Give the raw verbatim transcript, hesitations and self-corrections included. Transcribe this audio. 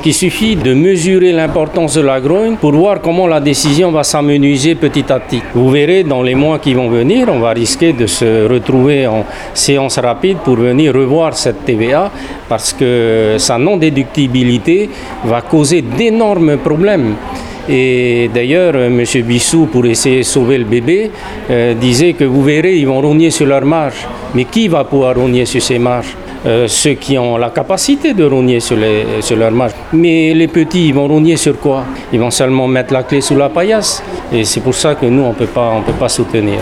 Il suffit de mesurer l'importance de la grogne pour voir comment la décision va s'amenuiser petit à petit. Vous verrez, dans les mois qui vont venir, on va risquer de se retrouver en séance rapide pour venir revoir cette T V A parce que sa non-déductibilité va causer d'énormes problèmes. Et d'ailleurs, M. Bissou, pour essayer de sauver le bébé, euh, disait que vous verrez, ils vont rogner sur leur marge. Mais qui va pouvoir rogner sur ces marges ? Euh, ceux qui ont la capacité de rogner sur, les, sur leur marge. Mais les petits, ils vont rogner sur quoi ? Ils vont seulement mettre la clé sous la paillasse. Et c'est pour ça que nous, on ne peut pas soutenir.